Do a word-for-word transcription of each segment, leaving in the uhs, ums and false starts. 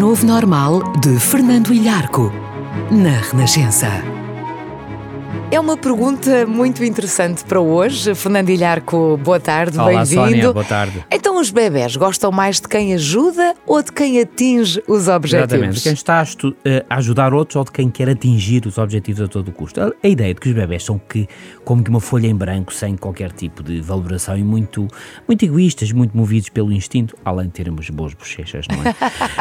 novo normal de Fernando Ilharco, na Renascença. É uma pergunta muito interessante para hoje. Fernando Ilharco, boa tarde, Olá, bem-vindo. Sónia, boa tarde. Então os bebés gostam mais de quem ajuda ou de quem atinge os objetivos? Exatamente, de quem está a, estu- a ajudar outros ou de quem quer atingir os objetivos a todo custo. A, a ideia de que os bebés são que, como que uma folha em branco, sem qualquer tipo de valoração e muito, muito egoístas, muito movidos pelo instinto, além de termos boas bochechas, não é?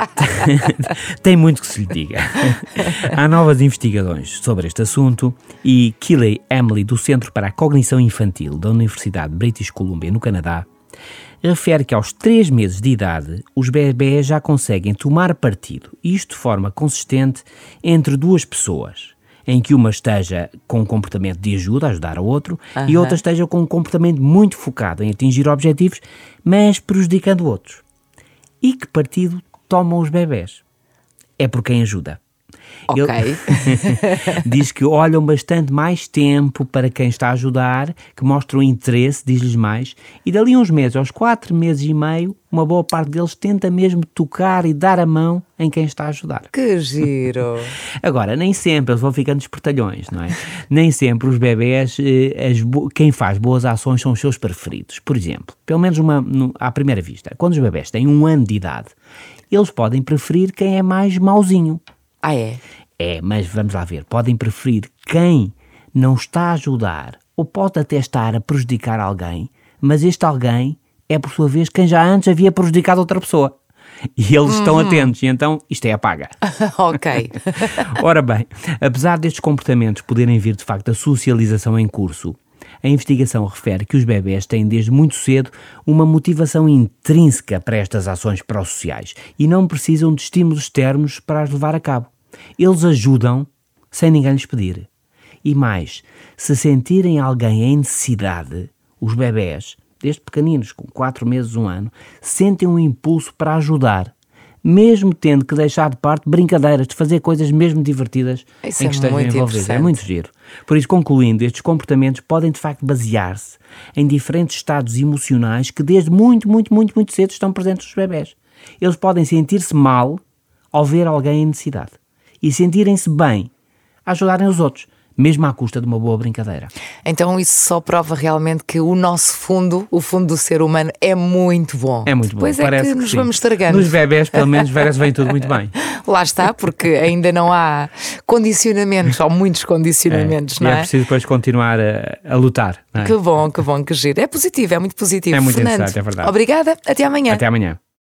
Tem muito que se lhe diga. Há novas investigações sobre este assunto e Keeley Emily, do Centro para a Cognição Infantil da Universidade de British Columbia, no Canadá, refere que aos três meses de idade os bebés já conseguem tomar partido, isto de forma consistente, entre duas pessoas, em que uma esteja com um comportamento de ajuda, ajudar a outro, uhum. e outra esteja com um comportamento muito focado em atingir objetivos, mas prejudicando outros. E que partido tomam os bebés? É por quem ajuda. Ok. Ele diz que olham bastante mais tempo para quem está a ajudar, que mostram interesse, diz-lhes mais, e dali uns meses, aos quatro meses e meio, uma boa parte deles tenta mesmo tocar e dar a mão em quem está a ajudar. Que giro! Agora, nem sempre eles vão ficando espertalhões, não é? Nem sempre os bebés, as bo- quem faz boas ações são os seus preferidos. Por exemplo, pelo menos uma, no, à primeira vista, quando os bebés têm um ano de idade, eles podem preferir quem é mais mauzinho. Ah, é? É, mas vamos lá ver, podem preferir quem não está a ajudar ou pode até estar a prejudicar alguém, mas este alguém é, por sua vez, quem já antes havia prejudicado outra pessoa. E eles uhum. estão atentos, e então isto é a paga. Ok. Ora bem, apesar destes comportamentos poderem vir de facto da socialização em curso, a investigação refere que os bebés têm desde muito cedo uma motivação intrínseca para estas ações pró-sociais e não precisam de estímulos externos para as levar a cabo. Eles ajudam sem ninguém lhes pedir. E mais, se sentirem alguém em necessidade, os bebés, desde pequeninos, com quatro meses, um ano, sentem um impulso para ajudar, mesmo tendo que deixar de parte brincadeiras, de fazer coisas mesmo divertidas Isso em que é estejam muito envolvidos. É muito giro. Por isso, concluindo, estes comportamentos podem de facto basear-se em diferentes estados emocionais que desde muito, muito, muito, muito cedo estão presentes nos bebés. Eles podem sentir-se mal ao ver alguém em necessidade e sentirem-se bem a ajudarem os outros, mesmo à custa de uma boa brincadeira. Então isso só prova realmente que o nosso fundo, o fundo do ser humano, é muito bom. É muito bom. Pois é, Parece que, que nos sim. vamos estragando. Nos bebés, pelo menos, parece vem tudo muito bem. Lá está, porque ainda não há condicionamentos, ou muitos condicionamentos, é, não e é? é preciso depois continuar a, a lutar. Não é? Que bom, que bom, que giro. É positivo, é muito positivo. É muito Fernando, interessante, é verdade. obrigada, até amanhã. Até amanhã.